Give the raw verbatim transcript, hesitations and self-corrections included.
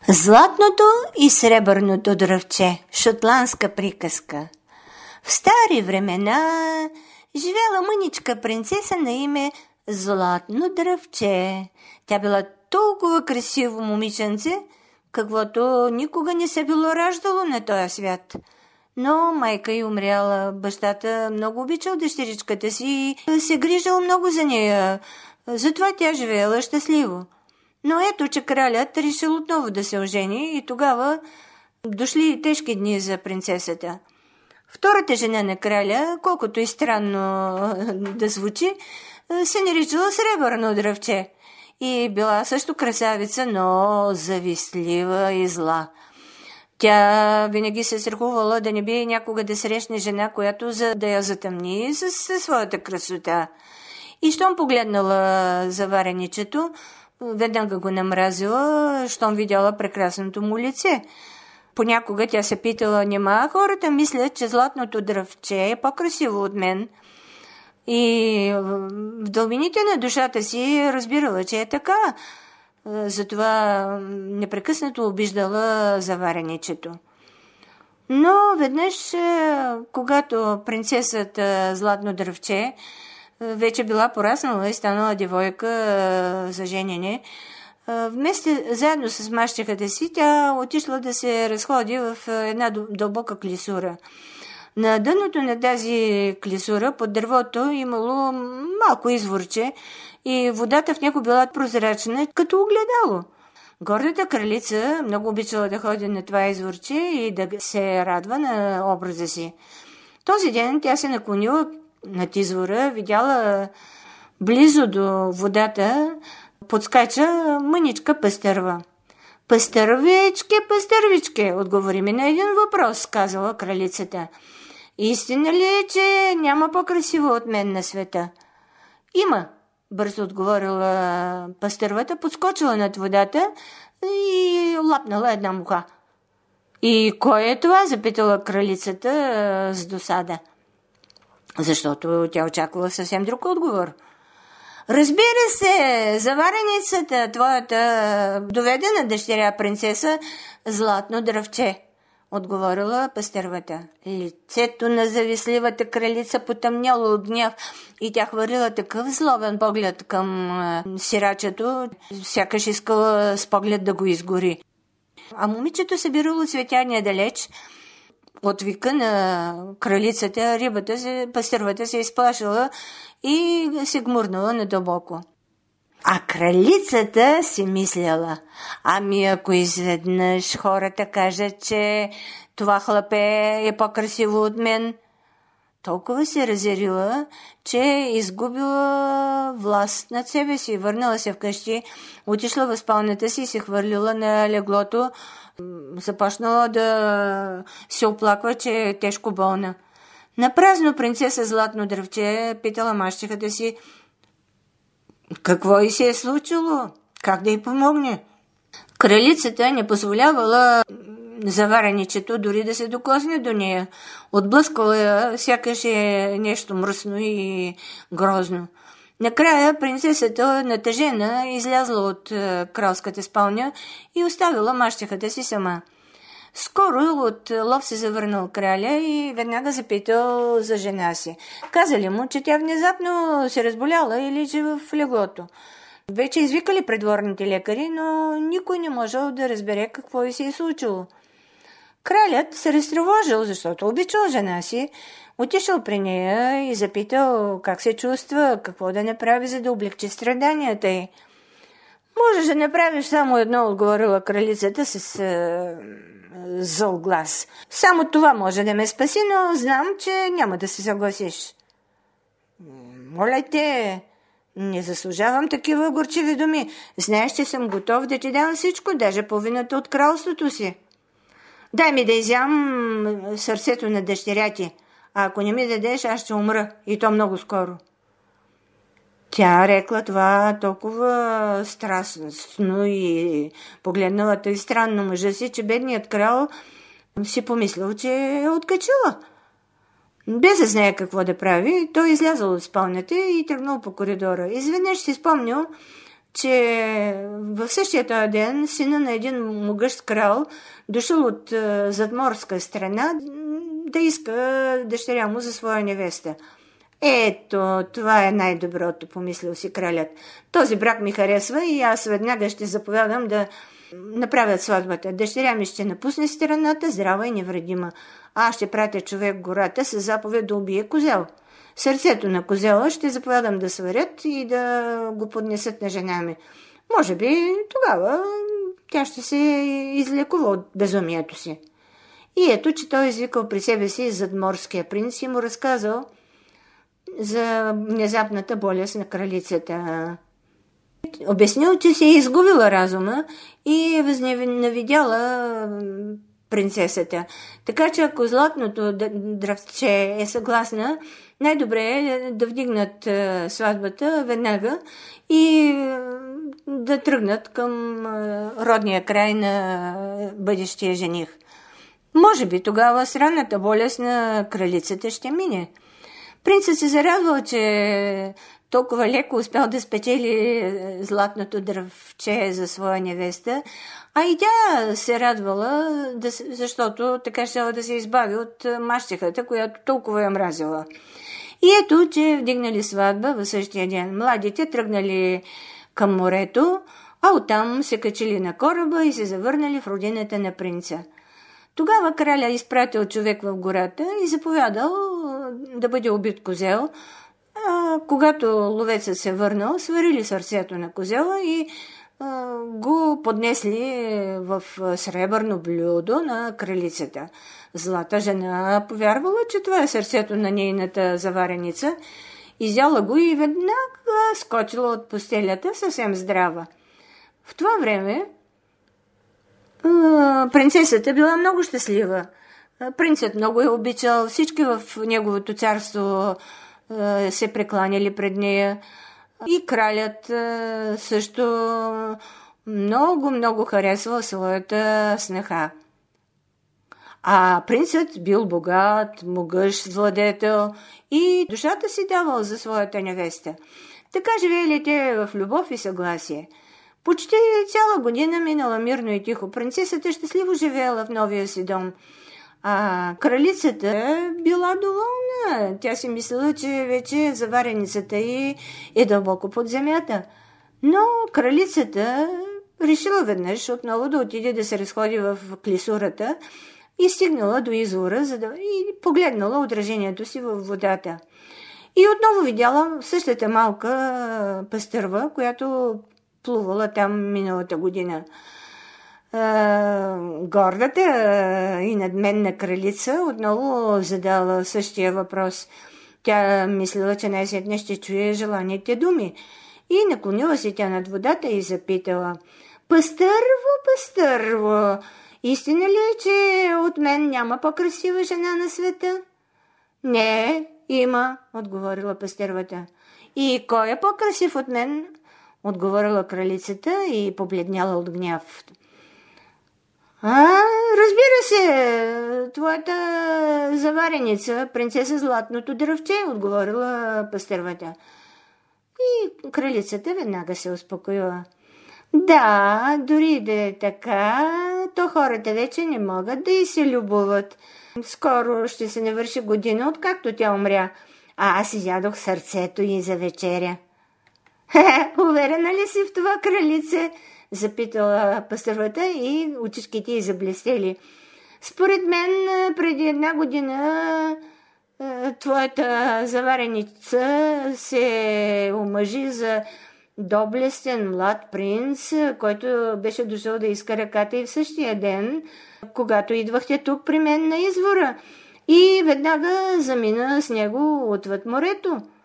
Златното и сребърното дръвче. Шотландска приказка. В стари времена живела мъничка принцеса на име Златно дръвче. Тя била толкова красиво момиченце, каквото никога не се било раждало на този свят. Но майка й умряла, бащата много обичал дъщеричката си и се грижал много за нея. Затова тя живеела щастливо. Но ето, че кралят решил отново да се ожени и тогава дошли тежки дни за принцесата. Втората жена на краля, колкото и странно да звучи, се наричала Сребърно дръвче и била също красавица, но завистлива и зла. Тя винаги се страхувала да не би някога да срещне жена, която за да я затъмни със своята красота. И щом погледнала завареничето, веднага го намразила, щом видяла прекрасното му лице. Понякога тя се питала: нима хората мислят, че златното дръвче е по-красиво от мен? И в дълбините на душата си разбирала, че е така. Затова непрекъснато обиждала завареничето. Но веднъж, когато принцесата Златно дръвче вече била пораснала и станала девойка за женене, вместо заедно с мащехата си, тя отишла да се разходи в една дълбока клисура. На дъното на тази клисура под дървото имало малко изворче и водата в него била прозрачна, като огледало. Гордата кралица много обичала да ходи на това изворче и да се радва на образа си. Този ден тя се наклонила над извора, видяла близо до водата, подскача мъничка пъстърва. «Пъстървичке, пъстървичке, отговори ми на един въпрос», казала кралицата. «Истина ли е, че няма по-красиво от мен на света?» «Има», бързо отговорила пъстървата, подскочила над водата и лапнала една муха. «И кой е това?» запитала кралицата с досада, защото тя очаквала съвсем друг отговор. «Разбира се, завареницата, твоята доведена дъщеря принцеса Златно дръвче», отговорила пъстървата. Лицето на завистливата кралица потъмняло от гняв и тя хвърлила такъв злобен поглед към сирачето, сякаш искала с поглед да го изгори. А момичето събирало цветя далеч. От вика на кралицата рибата се, пъстървата се изплашила и се гмурнала надълбоко. А кралицата си мисляла: ами ако изведнъж хората кажат, че това хлапе е по-красиво от мен, толкова се разярила, че изгубила власт над себе си. Върнала се вкъщи, отишла в спалнята си и се хвърлила на леглото. Започнала да се оплаква, че е тежко болна. Напразно принцеса Златно дръвче питала мащехата си какво й се е случило, как да й помогне. Кралицата не позволявала завареничето дори да се докосне до нея. Отблъскала я, сякаш е нещо мръсно и грозно. Накрая принцесата, натъжена, излязла от кралската спалня и оставила мащехата си сама. Скоро от лов се завърнал краля и веднага запитал за жена си. Казали му, че тя внезапно се разболяла и лежи в леглото. Вече извикали придворните лекари, но никой не можел да разбере какво й се е случило. Кралят се разтревожил, защото обичал жена си, отишъл при нея и запитал как се чувства, какво да направи, за да облегчи страданията й. «Можеш да направиш само едно», отговорила кралицата с е, зъл глас. «Само това може да ме спаси, но знам, че няма да се съгласиш». «Моля те, не заслужавам такива горчиви думи. Знаеш, че съм готов да ти дам всичко, даже половината от кралството си. Дай ми да изям сърцето на дъщеря ти, а ако не ми дадеш, аз ще умра, и то много скоро». Тя рекла това толкова страстно и погледнала тъй странно мъжа си, че бедният крал си помислил, че е откачила. Без да знае какво да прави, той излязъл от спалнята и тръгнал по коридора. Изведнъж си спомнил че в същия този ден сина на един могъщ крал дошъл от е, задморска страна да иска дъщеря му за своя невеста. Ето, това е най-доброто, помислил си кралят. Този брак ми харесва и аз веднага ще заповядам да направят сватбата. Дъщеря ми ще напусне страната, здрава и невредима. Аз ще пратя човек в гората с заповед да убие козел. Сърцето на козела ще заповядам да сварят и да го поднесат на жена ми. Може би тогава тя ще се излекува от безумието си. И ето, че той извикал при себе си задморския принц и му разказал за внезапната болест на кралицата. Обяснил, че се е изгубила разума и е възненавидяла принцесата. Така че ако златното дръвче е съгласна, най-добре е да вдигнат сватбата веднага и да тръгнат към родния край на бъдещия жених. Може би тогава сранната болест на кралицата ще мине. Принцът се зарадвал, че толкова леко успял да спечели златното дръвче за своя невеста, а и тя се радвала, защото така щяла да се избави от мащехата, която толкова я мразила. И ето, че вдигнали сватба в същия ден. Младите тръгнали към морето, а оттам се качили на кораба и се завърнали в родината на принца. Тогава краля изпратил човек в гората и заповядал да бъде убит козел. А, когато ловецът се върнал, сварили сърцето на козела и а, го поднесли в сребърно блюдо на кралицата. Злата жена повярвала, че това е сърцето на нейната завареница. Изяла го и веднага скочила от постелята съвсем здрава. В това време принцесата била много щастлива. Принцът много я обичал, всички в неговото царство се прекланяли пред нея. И кралят също много-много харесвал своята снаха. А принцът бил богат, могъщ владетел и душата си давал за своята невеста. Така живеели те в любов и съгласие. Почти цяла година минала мирно и тихо. Принцесата щастливо живеела в новия си дом. А кралицата била доволна. Тя си мислила, че вече завареницата й е дълбоко под земята. Но кралицата решила веднъж отново да отиде да се разходи в клисурата и стигнала до извора, за да и погледнала отражението си във водата. И отново видяла същата малка пастърва, която плувала там миналата година. Гордата и надменна кралица отново задала същия въпрос. Тя мислила, че най-сетне ще чуе желаните думи. И наклонила се тя над водата и запитала: „Пастърво, пастърво, истина ли е, че от мен няма по-красива жена на света?“ „Не, има“, отговорила пастървата. „И кой е по-красив от мен?“ отговорила кралицата и побледняла от гняв. „А, разбира се, твоята завареница, принцеса Златното дръвче“, отговорила пастървата. И кралицата веднага се успокоила. „Да, дори да е така, то хората вече не могат да й се любоват. Скоро ще се навърши година, откакто тя умря, а аз изядох сърцето й за вечеря.“ „Уверена ли си в това, кралице?“ запитала пастървата и очичките й заблестели. „Според мен преди една година твоята завареница се омъжи за доблестен млад принц, който беше дошъл да иска ръката и в същия ден, когато идвахте тук при мен на извора, и веднага замина с него отвъд морето.